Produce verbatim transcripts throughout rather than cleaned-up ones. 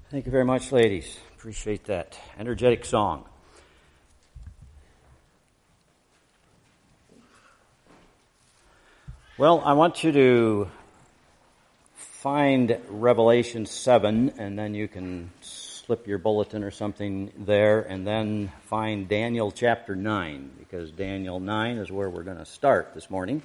Thank you very much, ladies. Appreciate that energetic song. Well, I want you to find Revelation seven, and then you can slip your bulletin or something there, and then find Daniel chapter nine, because Daniel nine is where we're going to start this morning.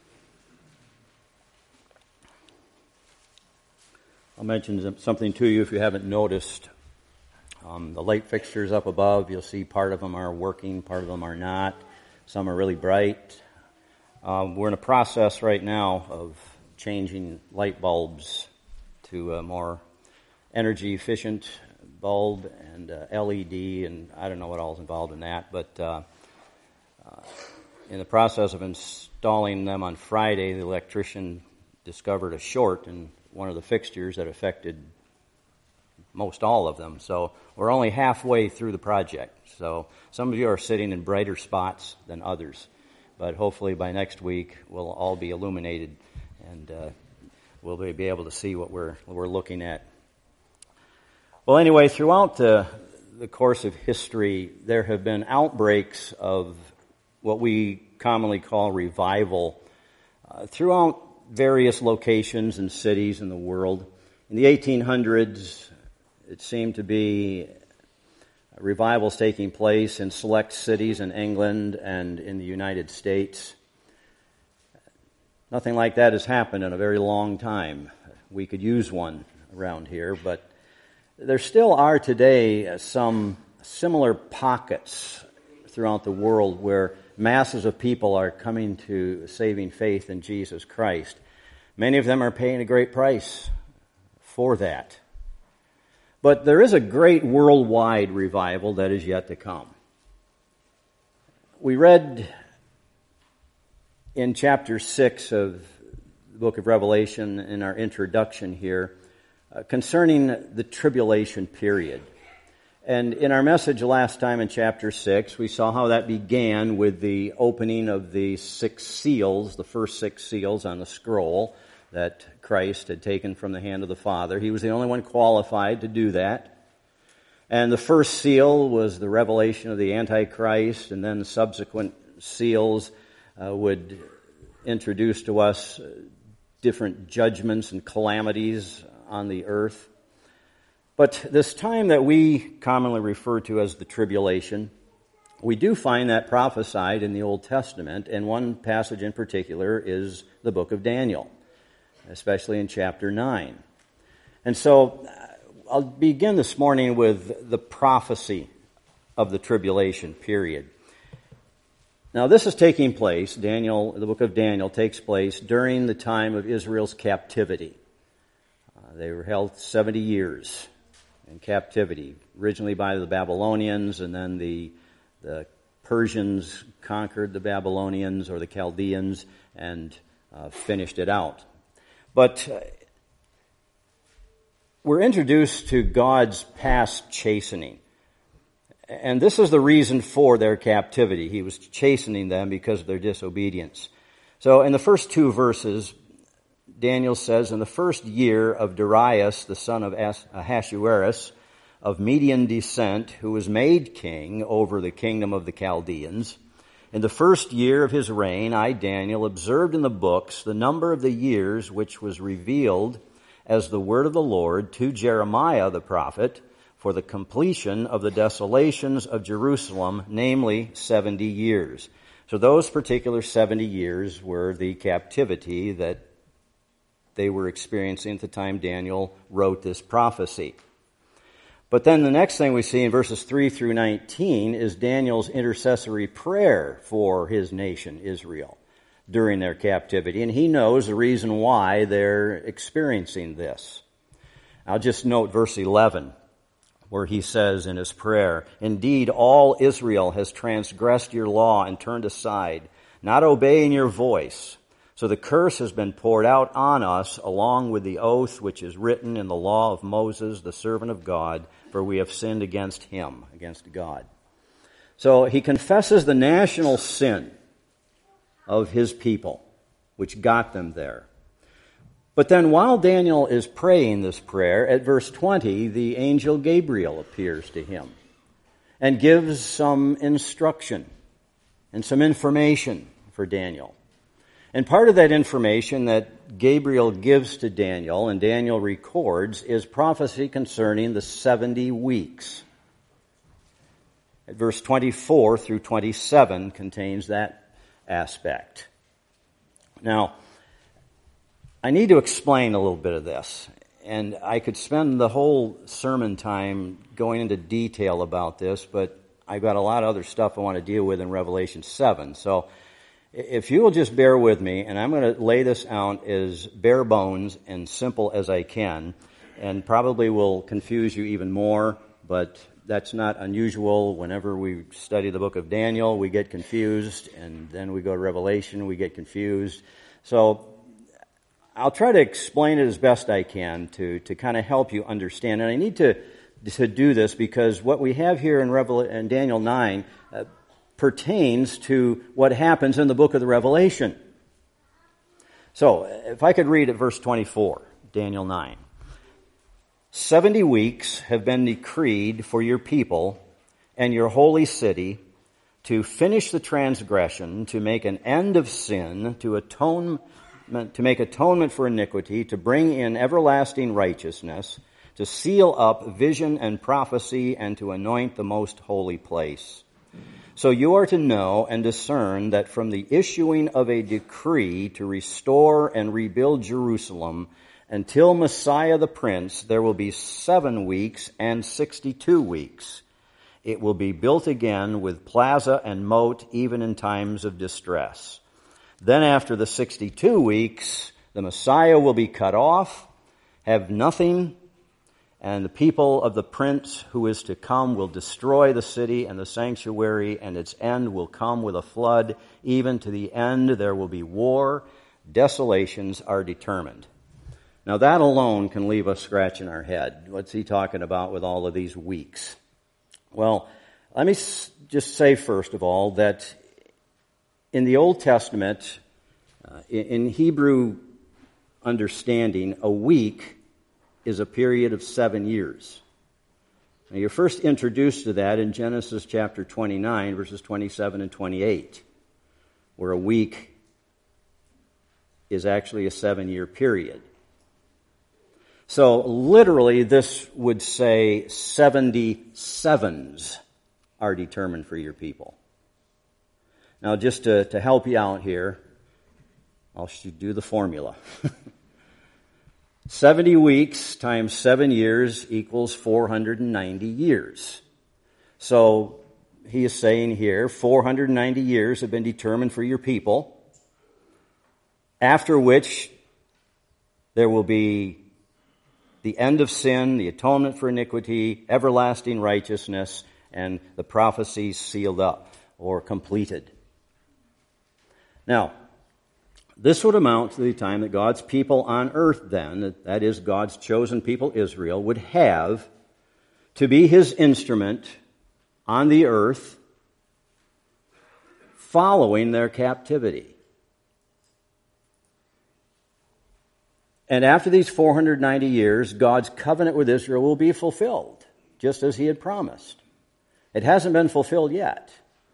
I'll mention something to you if you haven't noticed. Um, the light fixtures up above, you'll see part of them are working, part of them are not. Some are really bright. Um, we're in a process right now of changing light bulbs to a more energy efficient bulb and uh, L E D, and I don't know what all is involved in that, but uh, uh, in the process of installing them on Friday, the electrician discovered a short in one of the fixtures that affected most all of them. So we're only halfway through the project. So some of you are sitting in brighter spots than others. But hopefully by next week we'll all be illuminated and uh, we'll be able to see what we're what we're looking at. Well, anyway, throughout the, the course of history, there have been outbreaks of what we commonly call revival uh, throughout various locations and cities in the world. In the eighteen hundreds, it seemed to be revivals taking place in select cities in England and in the United States. Nothing like that has happened in a very long time. We could use one around here, but there still are today some similar pockets throughout the world where masses of people are coming to saving faith in Jesus Christ. Many of them are paying a great price for that. But there is a great worldwide revival that is yet to come. We read in chapter six of the book of Revelation in our introduction here uh, concerning the tribulation period. And in our message last time in chapter six, we saw how that began with the opening of the six seals, the first six seals on the scroll that Christ had taken from the hand of the Father. He was the only one qualified to do that. And the first seal was the revelation of the Antichrist, and then subsequent seals uh, would introduce to us different judgments and calamities on the earth. But this time that we commonly refer to as the tribulation, we do find that prophesied in the Old Testament, and one passage in particular is the book of Daniel, especially in chapter nine. And so I'll begin this morning with the prophecy of the tribulation period. Now this is taking place, Daniel, the book of Daniel takes place during the time of Israel's captivity. Uh, they were held seventy years in captivity, originally by the Babylonians, and then the the Persians conquered the Babylonians or the Chaldeans and uh, finished it out. But uh, we're introduced to God's past chastening. And this is the reason for their captivity. He was chastening them because of their disobedience. So in the first two verses, Daniel says, in the first year of Darius, the son of Ahasuerus, of Median descent, who was made king over the kingdom of the Chaldeans, in the first year of his reign, I, Daniel, observed in the books the number of the years which was revealed as the word of the Lord to Jeremiah the prophet for the completion of the desolations of Jerusalem, namely seventy years. So those particular seventy years were the captivity that they were experiencing at the time Daniel wrote this prophecy. But then the next thing we see in verses three through nineteen is Daniel's intercessory prayer for his nation, Israel, during their captivity. And he knows the reason why they're experiencing this. I'll just note verse eleven, where he says in his prayer, "Indeed, all Israel has transgressed your law and turned aside, not obeying your voice. So the curse has been poured out on us along with the oath which is written in the law of Moses, the servant of God, for we have sinned against him," against God. So he confesses the national sin of his people, which got them there. But then while Daniel is praying this prayer, at verse twenty, the angel Gabriel appears to him and gives some instruction and some information for Daniel. And part of that information that Gabriel gives to Daniel and Daniel records is prophecy concerning the seventy weeks. At verse twenty-four through twenty-seven contains that aspect. Now, I need to explain a little bit of this, and I could spend the whole sermon time going into detail about this, but I've got a lot of other stuff I want to deal with in Revelation seven. So if you will just bear with me, and I'm going to lay this out as bare bones and simple as I can, and probably will confuse you even more, but that's not unusual. Whenever we study the book of Daniel, we get confused, and then we go to Revelation, we get confused. So I'll try to explain it as best I can to, to kind of help you understand. And I need to, to do this because what we have here in, Revel- in Daniel nine uh, pertains to what happens in the book of the Revelation. So, if I could read at verse twenty-four, Daniel nine. Seventy weeks have been decreed for your people and your holy city to finish the transgression, to make an end of sin, to atone to make atonement for iniquity, to bring in everlasting righteousness, to seal up vision and prophecy, and to anoint the most holy place. So you are to know and discern that from the issuing of a decree to restore and rebuild Jerusalem until Messiah the Prince, there will be seven weeks and sixty-two weeks. It will be built again with plaza and moat, even in times of distress. Then after the sixty-two weeks, the Messiah will be cut off, have nothing, and the people of the prince who is to come will destroy the city and the sanctuary, and its end will come with a flood. Even to the end there will be war. Desolations are determined. Now that alone can leave us scratching our head. What's he talking about with all of these weeks? Well, let me just say first of all that in the Old Testament, uh, in Hebrew understanding, a week is a period of seven years. Now, you're first introduced to that in Genesis chapter twenty-nine, verses twenty-seven and twenty-eight, where a week is actually a seven-year period. So literally, this would say seventy sevens are determined for your people. Now, just to, to help you out here, I'll do the formula. seventy weeks times seven years equals four hundred ninety years. So, he is saying here, four hundred ninety years have been determined for your people, after which there will be the end of sin, the atonement for iniquity, everlasting righteousness, and the prophecies sealed up or completed. Now, this would amount to the time that God's people on earth then, that is God's chosen people Israel, would have to be his instrument on the earth following their captivity. And after these four hundred ninety years, God's covenant with Israel will be fulfilled, just as he had promised. It hasn't been fulfilled yet.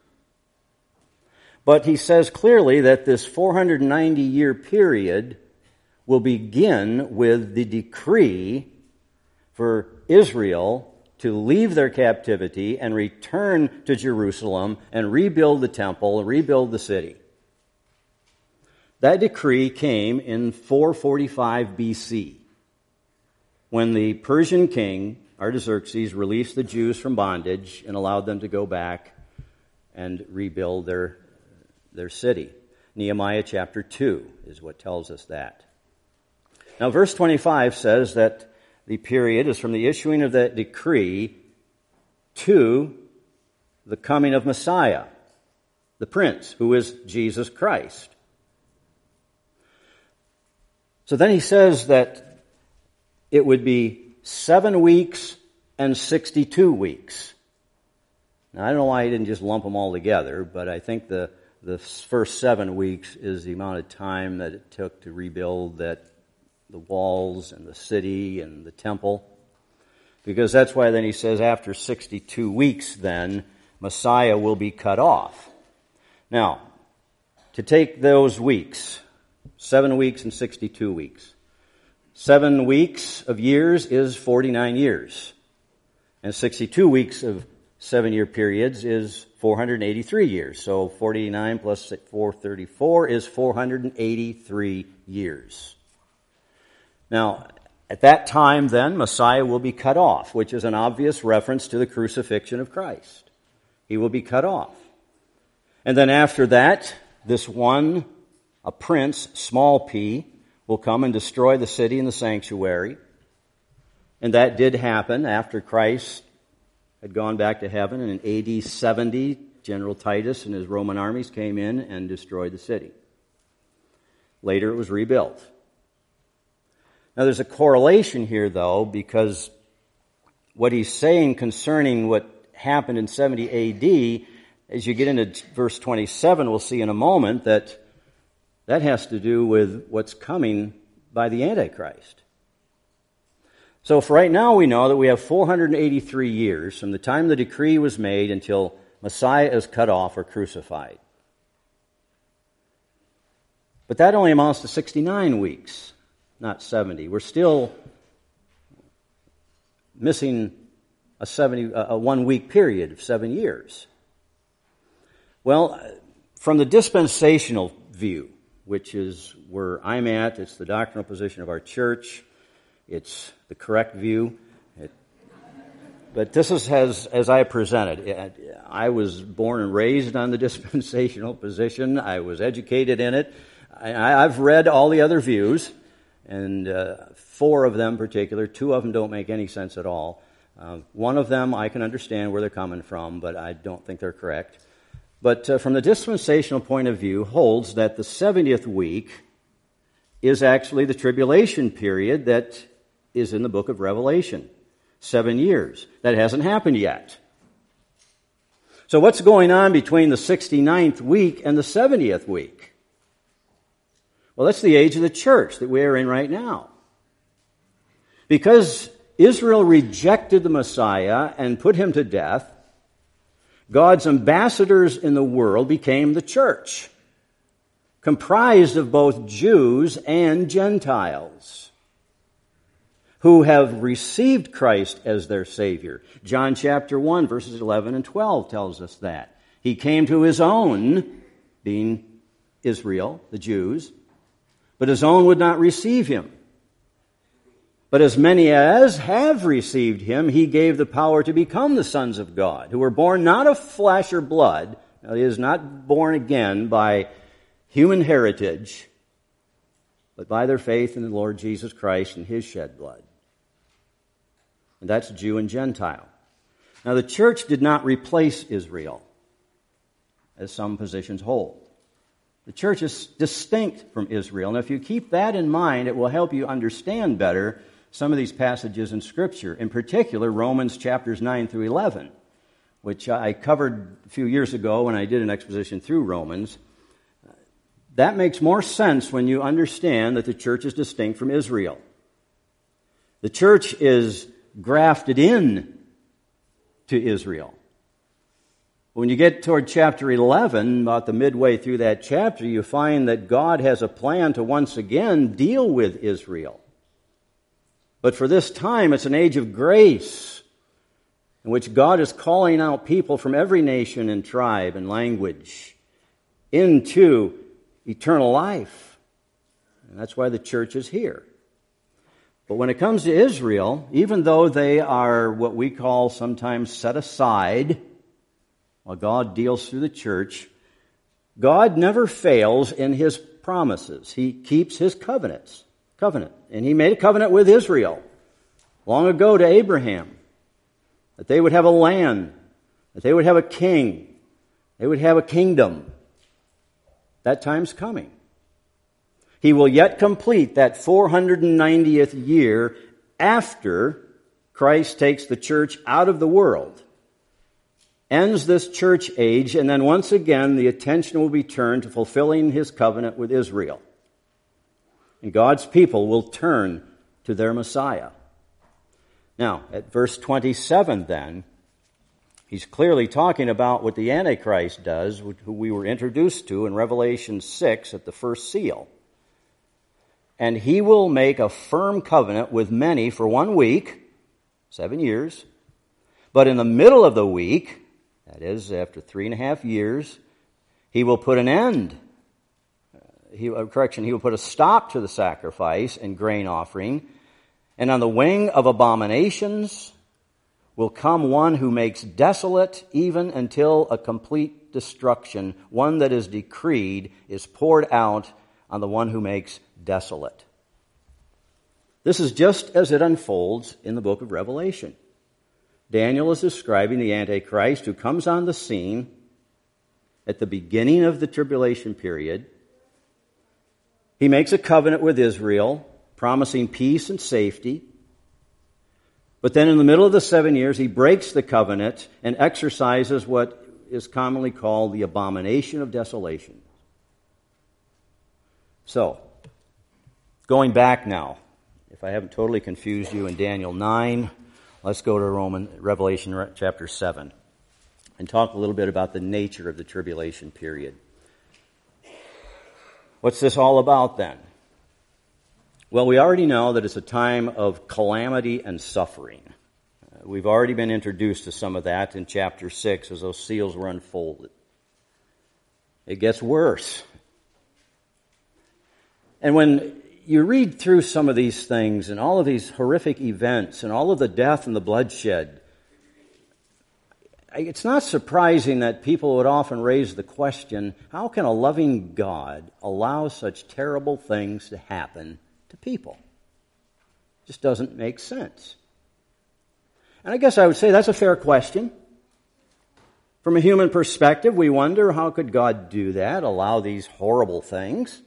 But he says clearly that this four hundred ninety year period will begin with the decree for Israel to leave their captivity and return to Jerusalem and rebuild the temple and rebuild the city. That decree came in four forty-five B C, when the Persian king Artaxerxes released the Jews from bondage and allowed them to go back and rebuild their their city. Nehemiah chapter two is what tells us that. Now verse twenty-five says that the period is from the issuing of that decree to the coming of Messiah, the Prince, who is Jesus Christ. So then he says that it would be seven weeks and sixty-two weeks. Now I don't know why he didn't just lump them all together, but I think the The first seven weeks is the amount of time that it took to rebuild that the walls and the city and the temple. Because that's why then he says after sixty-two weeks then, Messiah will be cut off. Now, to take those weeks, seven weeks and sixty-two weeks. Seven weeks of years is forty-nine years. And sixty-two weeks of seven-year periods is four hundred eighty-three years. So forty-nine plus four hundred thirty-four is four hundred eighty-three years. Now, at that time then, Messiah will be cut off, which is an obvious reference to the crucifixion of Christ. He will be cut off. And then after that, this one, a prince, small p, will come and destroy the city and the sanctuary. And that did happen after Christ had gone back to heaven. And in A D seventy, General Titus and his Roman armies came in and destroyed the city. Later it was rebuilt. Now there's a correlation here, though, because what he's saying concerning what happened in seventy A D, as you get into verse twenty-seven, we'll see in a moment that that has to do with what's coming by the Antichrist. So for right now, we know that we have four hundred eighty-three years from the time the decree was made until Messiah is cut off or crucified. But that only amounts to sixty-nine weeks, not seventy. We're still missing a seventy, a one-week period of seven years. Well, from the dispensational view, which is where I'm at, it's the doctrinal position of our church, it's the correct view. It, but this is as, as I presented. It, I was born and raised on the dispensational position. I was educated in it. I, I've read all the other views, and uh, four of them in particular. Two of them don't make any sense at all. Uh, one of them I can understand where they're coming from, but I don't think they're correct. But uh, from the dispensational point of view, holds that the seventieth week is actually the tribulation period that is in the book of Revelation. Seven years. That hasn't happened yet. So what's going on between the sixty-ninth week and the seventieth week? Well, that's the age of the church that we are in right now. Because Israel rejected the Messiah and put him to death, God's ambassadors in the world became the church, comprised of both Jews and Gentiles, who have received Christ as their Savior. John chapter one, verses eleven and twelve tells us that. He came to his own, being Israel, the Jews, but his own would not receive him. But as many as have received him, he gave the power to become the sons of God, who were born not of flesh or blood. Now, he is not born again by human heritage, but by their faith in the Lord Jesus Christ and his shed blood. And that's Jew and Gentile. Now, the church did not replace Israel, as some positions hold. The church is distinct from Israel. And if you keep that in mind, it will help you understand better some of these passages in Scripture, in particular Romans chapters nine through eleven, which I covered a few years ago when I did an exposition through Romans. That makes more sense when you understand that the church is distinct from Israel. The church is grafted in to Israel. When you get toward chapter eleven, about the midway through that chapter, you find that God has a plan to once again deal with Israel. But for this time, it's an age of grace in which God is calling out people from every nation and tribe and language into eternal life. And that's why the church is here. But when it comes to Israel, even though they are what we call sometimes set aside while God deals through the church, God never fails in his promises. He keeps his covenants. Covenant. And he made a covenant with Israel long ago to Abraham that they would have a land, that they would have a king, they would have a kingdom. That time's coming. He will yet complete that four hundred ninetieth year after Christ takes the church out of the world, ends this church age, and then once again the attention will be turned to fulfilling his covenant with Israel. and God's people will turn to their Messiah. Now, at verse twenty-seven then, he's clearly talking about what the Antichrist does, who we were introduced to in Revelation six at the first seal. And he will make a firm covenant with many for one week, seven years. But in the middle of the week, that is, after three and a half years, he will put an end. He, uh, correction, he will put a stop to the sacrifice and grain offering. And on the wing of abominations will come one who makes desolate even until a complete destruction. One that is decreed is poured out on the one who makes desolate. This is just as it unfolds in the book of Revelation. Daniel is describing the Antichrist who comes on the scene at the beginning of the tribulation period. He makes a covenant with Israel, promising peace and safety. But then in the middle of the seven years, he breaks the covenant and exercises what is commonly called the abomination of desolation. So, going back now, if I haven't totally confused you in Daniel nine, let's go to Roman Revelation chapter seven and talk a little bit about the nature of the tribulation period. What's this all about then? Well, we already know that it's a time of calamity and suffering. Uh, we've already been introduced to some of that in chapter six as those seals were unfolded. It gets worse. And when you read through some of these things and all of these horrific events and all of the death and the bloodshed, it's not surprising that people would often raise the question, how can a loving God allow such terrible things to happen to people? It just doesn't make sense. And I guess I would say that's a fair question. From a human perspective, we wonder, how could God do that, allow these horrible things?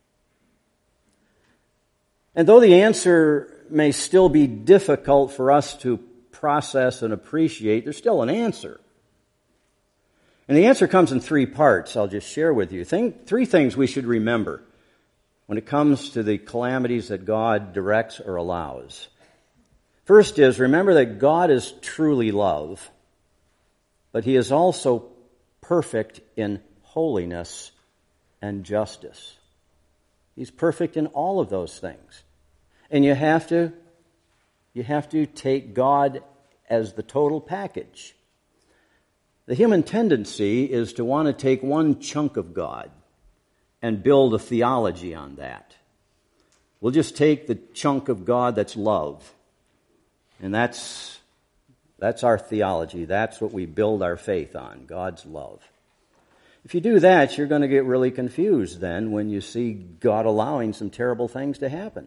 And though the answer may still be difficult for us to process and appreciate, there's still an answer. And the answer comes in three parts I'll just share with you. Think, three things we should remember when it comes to the calamities that God directs or allows. First is, remember that God is truly love, but He is also perfect in holiness and justice. He's perfect in all of those things. And you have to, you have to take God as the total package. The human tendency is to want to take one chunk of God and build a theology on that. We'll just take the chunk of God that's love. And that's, that's our theology. That's what we build our faith on, God's love. If you do that, you're going to get really confused then when you see God allowing some terrible things to happen.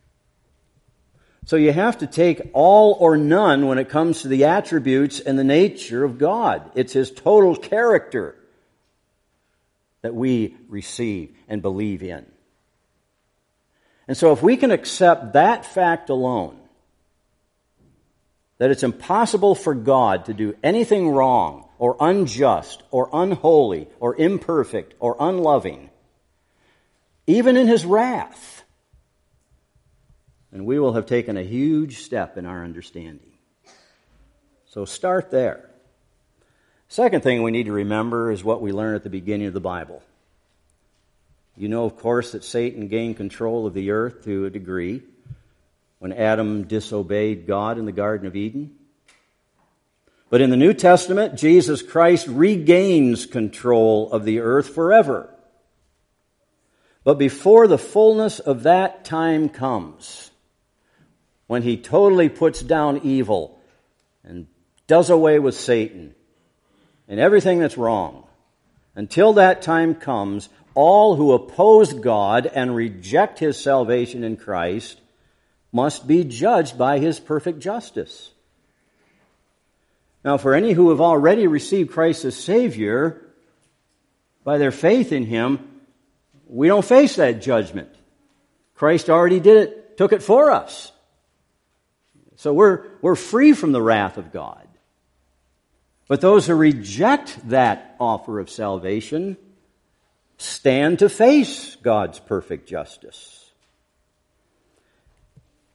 So you have to take all or none when it comes to the attributes and the nature of God. It's His total character that we receive and believe in. And so if we can accept that fact alone, that it's impossible for God to do anything wrong or unjust or unholy or imperfect or unloving, even in His wrath, and we will have taken a huge step in our understanding. So start there. Second thing we need to remember is what we learn at the beginning of the Bible. You know, of course, that Satan gained control of the earth to a degree when Adam disobeyed God in the Garden of Eden. But in the New Testament, Jesus Christ regains control of the earth forever. But before the fullness of that time comes, when He totally puts down evil and does away with Satan and everything that's wrong, until that time comes, all who oppose God and reject His salvation in Christ must be judged by His perfect justice. Now, for any who have already received Christ as Savior, by their faith in Him, we don't face that judgment. Christ already did it, took it for us. So we're, we're free from the wrath of God. But those who reject that offer of salvation stand to face God's perfect justice.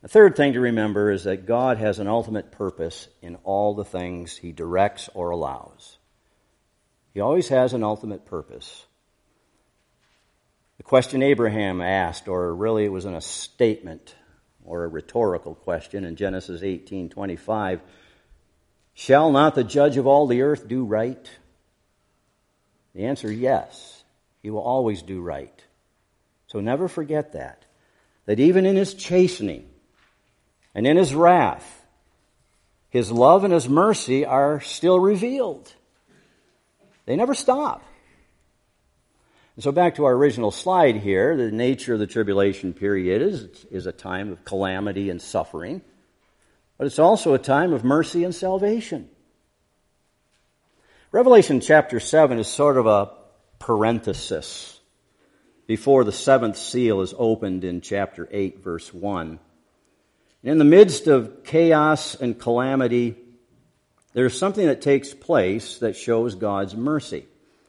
The third thing to remember is that God has an ultimate purpose in all the things he directs or allows. He always has an ultimate purpose. The question Abraham asked, or really it was in a statement or a rhetorical question in Genesis eighteen twenty-five, shall not the judge of all the earth do right? The answer is yes. He will always do right. So never forget that. That even in his chastening and in his wrath, his love and his mercy are still revealed. They never stop. And so back to our original slide here, the nature of the tribulation period is, is a time of calamity and suffering, but it's also a time of mercy and salvation. Revelation chapter seven is sort of a parenthesis before the seventh seal is opened in chapter eight, verse one. In the midst of chaos and calamity, there's something that takes place that shows God's mercy.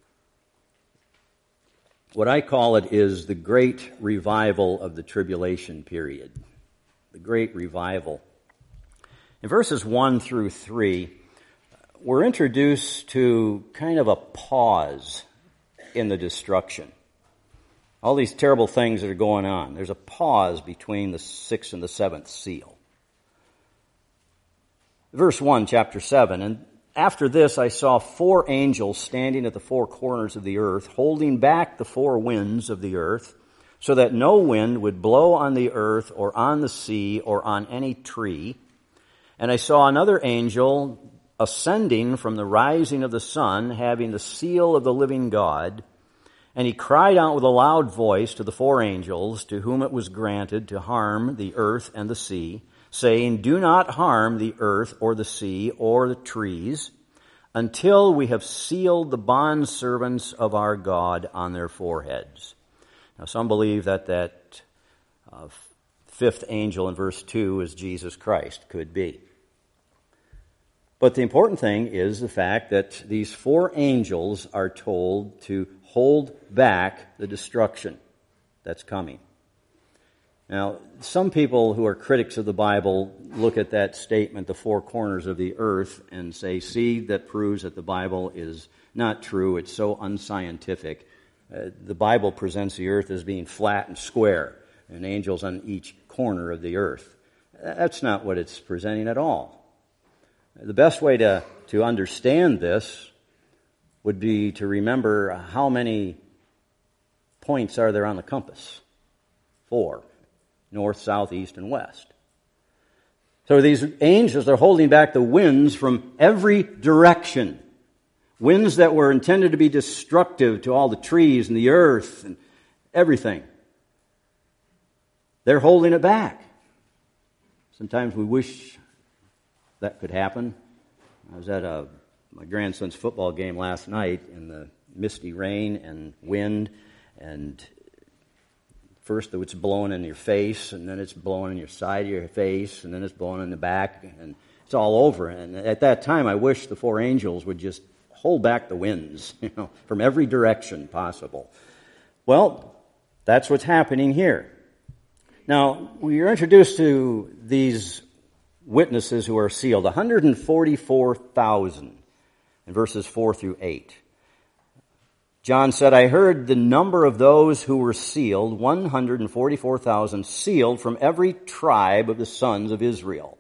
What I call it is the great revival of the tribulation period. The great revival. In verses one through three, we're introduced to kind of a pause in the destruction. All these terrible things that are going on. There's a pause between the sixth and the seventh seal. Verse one, chapter seven, and after this I saw four angels standing at the four corners of the earth, holding back the four winds of the earth, so that no wind would blow on the earth or on the sea or on any tree. And I saw another angel ascending from the rising of the sun, having the seal of the living God. And he cried out with a loud voice to the four angels, to whom it was granted to harm the earth and the sea, saying, do not harm the earth or the sea or the trees, until we have sealed the bondservants of our God on their foreheads. Now some believe that that uh, fifth angel in verse two is Jesus Christ. Could be. But the important thing is the fact that these four angels are told to hold back the destruction that's coming. Now, some people who are critics of the Bible look at that statement, the four corners of the earth, and say, see, that proves that the Bible is not true. It's so unscientific. Uh, the Bible presents the earth as being flat and square, and angels on each corner of the earth. That's not what it's presenting at all. The best way to, to understand this would be to remember how many points are there on the compass. Four. North, south, east, and west. So these angels are holding back the winds from every direction. Winds that were intended to be destructive to all the trees and the earth and everything. They're holding it back. Sometimes we wish that could happen. I was at a, my grandson's football game last night in the misty rain and wind, and first it's blowing in your face, and then it's blowing in your side of your face, and then it's blowing in the back, and it's all over. And at that time, I wish the four angels would just hold back the winds, you know, from every direction possible. Well, that's what's happening here. Now, we are introduced to these witnesses who are sealed, one hundred forty-four thousand in verses four through eight. John said, I heard the number of those who were sealed, one hundred forty-four thousand, sealed from every tribe of the sons of Israel.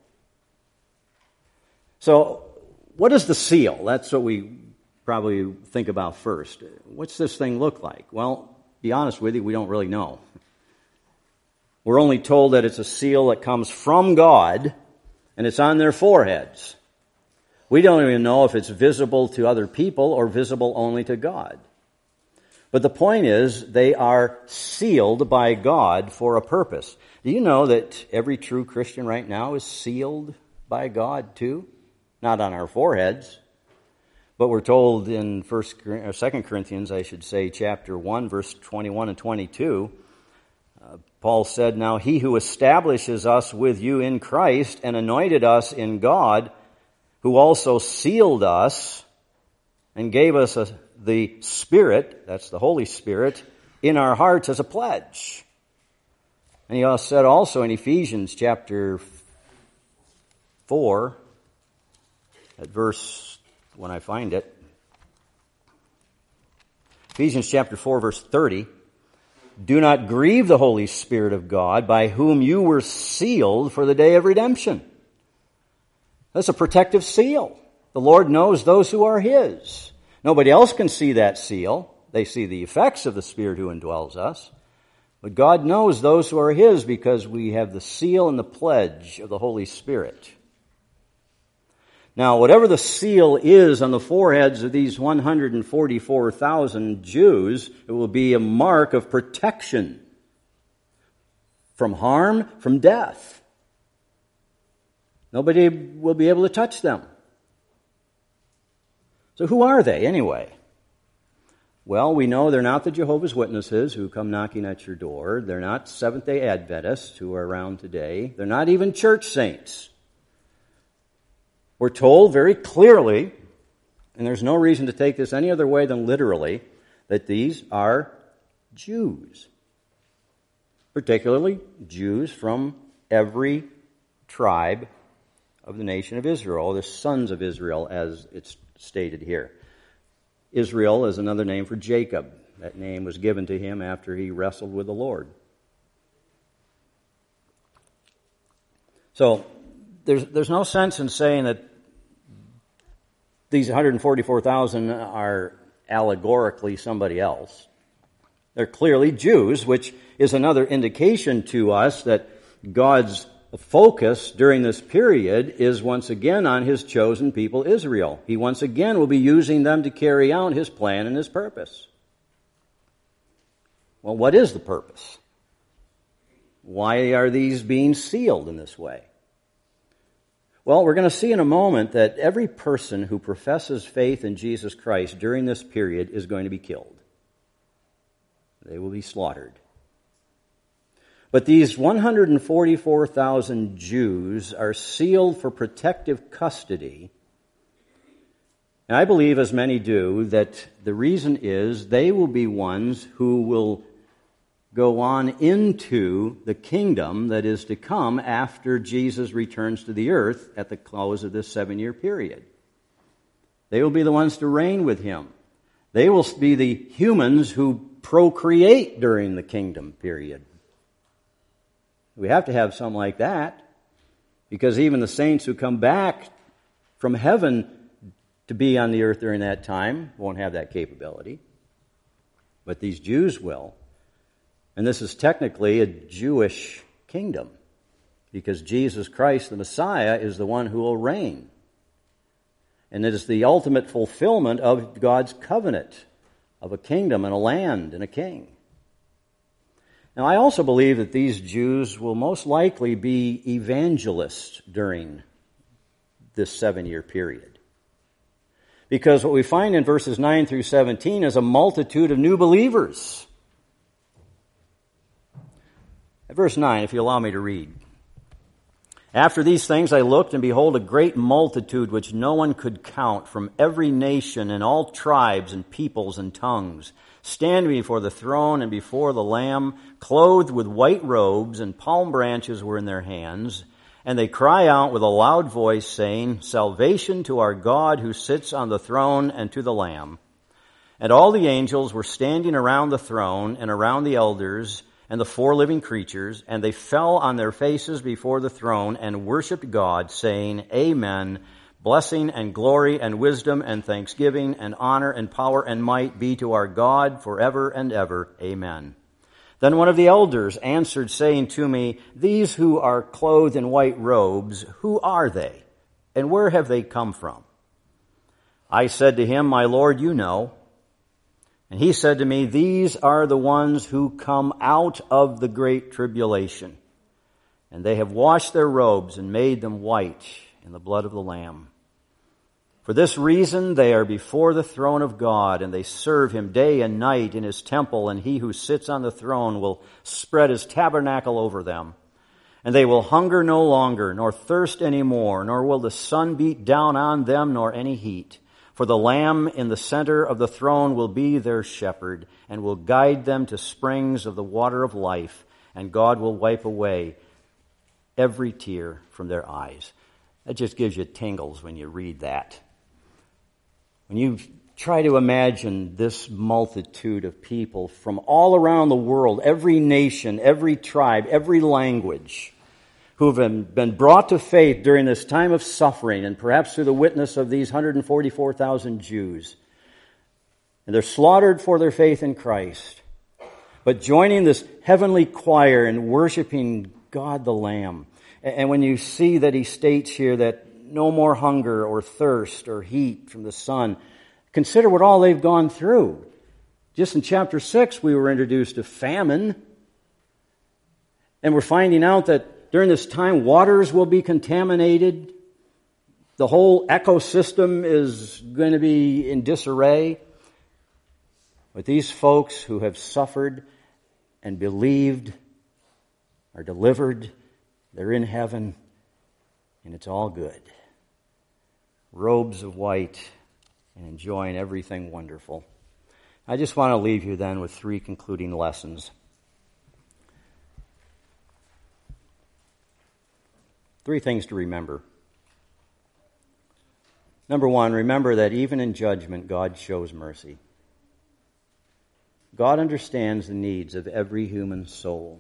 So, what is the seal? That's what we probably think about first. What's this thing look like? Well, be honest with you, we don't really know. We're only told that it's a seal that comes from God, and it's on their foreheads. We don't even know if it's visible to other people or visible only to God. But the point is, they are sealed by God for a purpose. Do you know that every true Christian right now is sealed by God too? Not on our foreheads. But we're told in First or Second Corinthians, I should say, chapter one, verse twenty-one and twenty-two, uh, Paul said, now he who establishes us with you in Christ and anointed us in God, who also sealed us and gave us a, the Spirit, that's the Holy Spirit, in our hearts as a pledge. And he said also in Ephesians chapter four, at verse, when I find it, Ephesians chapter four, verse thirty, do not grieve the Holy Spirit of God, by whom you were sealed for the day of redemption. That's a protective seal. The Lord knows those who are His. Nobody else can see that seal. They see the effects of the Spirit who indwells us. But God knows those who are His because we have the seal and the pledge of the Holy Spirit. Now, whatever the seal is on the foreheads of these one hundred forty-four thousand Jews, it will be a mark of protection from harm, from death. Nobody will be able to touch them. So who are they anyway? Well, we know they're not the Jehovah's Witnesses who come knocking at your door. They're not Seventh-day Adventists who are around today. They're not even church saints. We're told very clearly, and there's no reason to take this any other way than literally, that these are Jews. Particularly Jews from every tribe of the nation of Israel, the sons of Israel, as it's stated here. Israel is another name for Jacob. That name was given to him after he wrestled with the Lord. So, there's, there's no sense in saying that these one hundred forty-four thousand are allegorically somebody else. They're clearly Jews, which is another indication to us that God's focus during this period is once again on His chosen people, Israel. He once again will be using them to carry out His plan and His purpose. Well, what is the purpose? Why are these being sealed in this way? Well, we're going to see in a moment that every person who professes faith in Jesus Christ during this period is going to be killed. They will be slaughtered. But these one hundred forty-four thousand Jews are sealed for protective custody. And I believe, as many do, that the reason is they will be ones who will go on into the kingdom that is to come after Jesus returns to the earth at the close of this seven-year period. They will be the ones to reign with Him. They will be the humans who procreate during the kingdom period. We have to have some like that, because even the saints who come back from heaven to be on the earth during that time won't have that capability. But these Jews will. And this is technically a Jewish kingdom, because Jesus Christ, the Messiah, is the one who will reign. And it is the ultimate fulfillment of God's covenant of a kingdom and a land and a king. Now, I also believe that these Jews will most likely be evangelists during this seven-year period. Because what we find in verses nine through seventeen is a multitude of new believers. At verse nine, if you allow me to read. After these things I looked, and behold, a great multitude which no one could count, from every nation and all tribes and peoples and tongues, standing before the throne and before the Lamb, clothed with white robes, and palm branches were in their hands. And they cry out with a loud voice, saying, Salvation to our God who sits on the throne and to the Lamb. And all the angels were standing around the throne and around the elders and the four living creatures, and they fell on their faces before the throne and worshipped God, saying, Amen. Blessing and glory and wisdom and thanksgiving and honor and power and might be to our God forever and ever. Amen. Then one of the elders answered, saying to me, These who are clothed in white robes, who are they? And where have they come from? I said to him, My Lord, you know. And he said to me, These are the ones who come out of the great tribulation. And they have washed their robes and made them white in the blood of the Lamb. For this reason they are before the throne of God, and they serve Him day and night in His temple, and He who sits on the throne will spread His tabernacle over them. And they will hunger no longer, nor thirst any more, nor will the sun beat down on them, nor any heat. For the Lamb in the center of the throne will be their shepherd, and will guide them to springs of the water of life, and God will wipe away every tear from their eyes. That just gives you tingles when you read that. When you try to imagine this multitude of people from all around the world, every nation, every tribe, every language, who have been, been brought to faith during this time of suffering, and perhaps through the witness of these one hundred forty-four thousand Jews. And they're slaughtered for their faith in Christ. But joining this heavenly choir and worshiping God the Lamb. And when you see that he states here that no more hunger or thirst or heat from the sun, consider what all they've gone through. Just in chapter six, we were introduced to famine. And we're finding out that during this time, waters will be contaminated. The whole ecosystem is going to be in disarray. But these folks who have suffered and believed are delivered. They're in heaven, and it's all good. Robes of white and enjoying everything wonderful. I just want to leave you then with three concluding lessons. Three things to remember. Number one, remember that even in judgment, God shows mercy. God understands the needs of every human soul.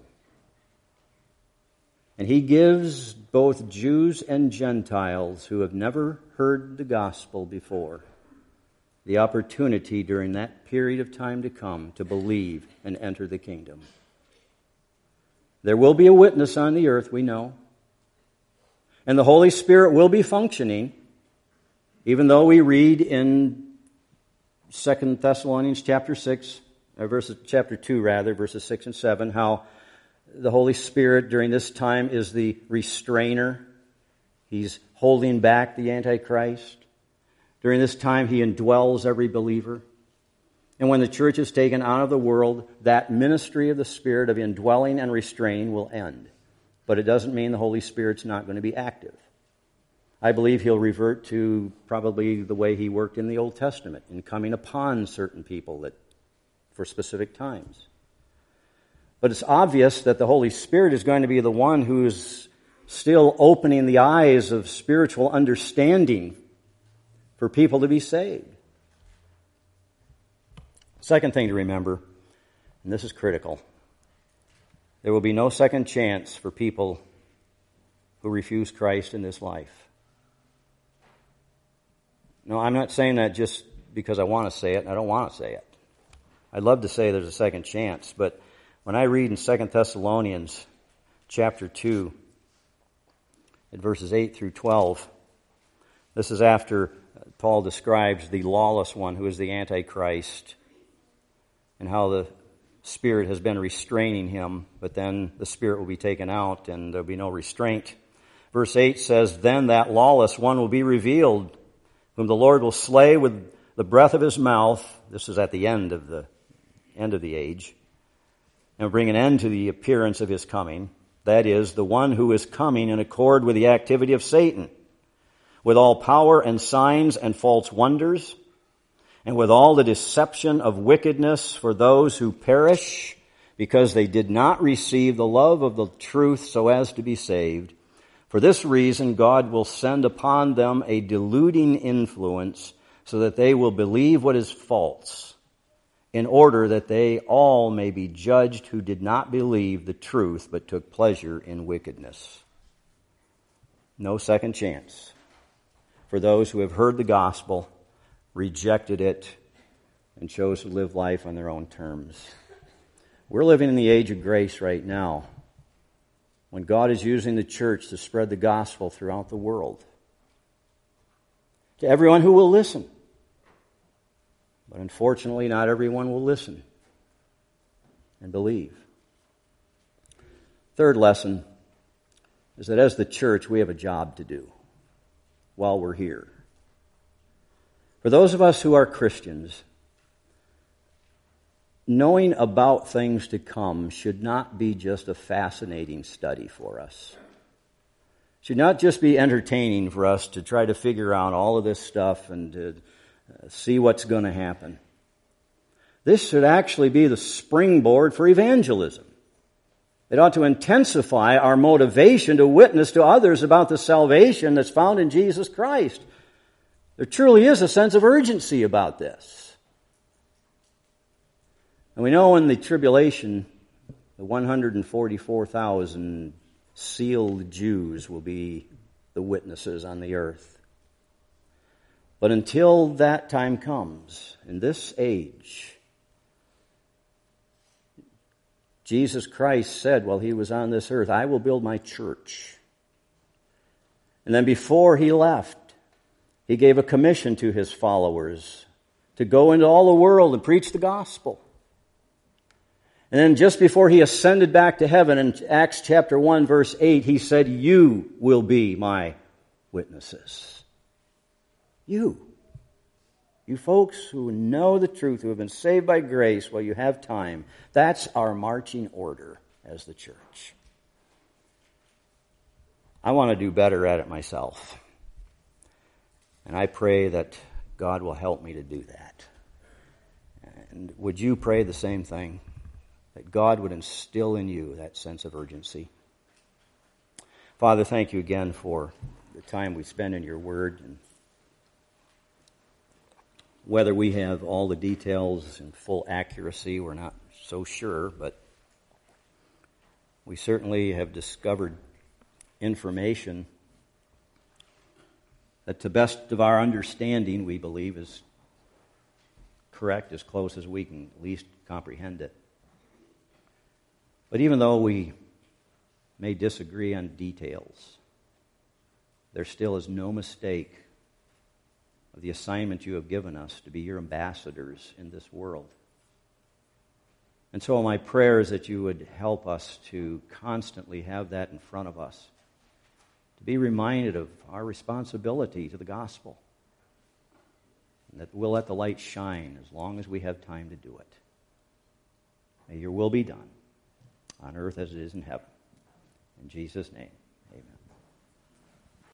And he gives both Jews and Gentiles who have never heard the gospel before the opportunity during that period of time to come to believe and enter the kingdom. There will be a witness on the earth, we know. And the Holy Spirit will be functioning, even though we read in Second Thessalonians chapter six, or verses, chapter two rather, verses six and seven, how the Holy Spirit during this time is the restrainer. He's holding back the Antichrist. During this time, he indwells every believer. And when the church is taken out of the world, that ministry of the Spirit of indwelling and restraining will end. But it doesn't mean the Holy Spirit's not going to be active. I believe he'll revert to probably the way he worked in the Old Testament, in coming upon certain people that for specific times. But it's obvious that the Holy Spirit is going to be the one who's still opening the eyes of spiritual understanding for people to be saved. Second thing to remember, and this is critical, there will be no second chance for people who refuse Christ in this life. No, I'm not saying that just because I want to say it, and I don't want to say it. I'd love to say there's a second chance, but when I read in Second Thessalonians chapter two, at verses eight through twelve, this is after Paul describes the lawless one who is the Antichrist and how the Spirit has been restraining him, but then the Spirit will be taken out and there'll be no restraint. Verse eight says, "Then that lawless one will be revealed, whom the Lord will slay with the breath of his mouth." This is at the end of the end of the age. "And will bring an end to the appearance of his coming. That is, the one who is coming in accord with the activity of Satan, with all power and signs and false wonders, and with all the deception of wickedness for those who perish, because they did not receive the love of the truth so as to be saved. For this reason, God will send upon them a deluding influence, so that they will believe what is false, in order that they all may be judged who did not believe the truth, but took pleasure in wickedness." No second chance for those who have heard the gospel, rejected it, and chose to live life on their own terms. We're living in the age of grace right now, when God is using the church to spread the gospel throughout the world, to everyone who will listen. But unfortunately, not everyone will listen and believe. Third lesson is that as the church, we have a job to do while we're here. For those of us who are Christians, knowing about things to come should not be just a fascinating study for us. It should not just be entertaining for us to try to figure out all of this stuff and to see what's going to happen. This should actually be the springboard for evangelism. It ought to intensify our motivation to witness to others about the salvation that's found in Jesus Christ. There truly is a sense of urgency about this. And we know in the tribulation, the one hundred forty-four thousand sealed Jews will be the witnesses on the earth. But until that time comes, in this age, Jesus Christ said while he was on this earth, I will build my church. And then before he left, he gave a commission to his followers to go into all the world and preach the gospel. And then just before he ascended back to heaven in Acts chapter one verse eight, he said, you will be my witnesses. You. You folks who know the truth, who have been saved by grace while you have time, that's our marching order as the church. I want to do better at it myself. And I pray that God will help me to do that. And would you pray the same thing? That God would instill in you that sense of urgency. Father, thank you again for the time we spend in your word. And whether we have all the details in full accuracy, we're not so sure, but we certainly have discovered information that to best of our understanding, we believe, is correct as close as we can at least comprehend it. But even though we may disagree on details, there still is no mistake of the assignment you have given us to be your ambassadors in this world. And so my prayer is that you would help us to constantly have that in front of us, to be reminded of our responsibility to the gospel, and that we'll let the light shine as long as we have time to do it. May your will be done on earth as it is in heaven. In Jesus' name.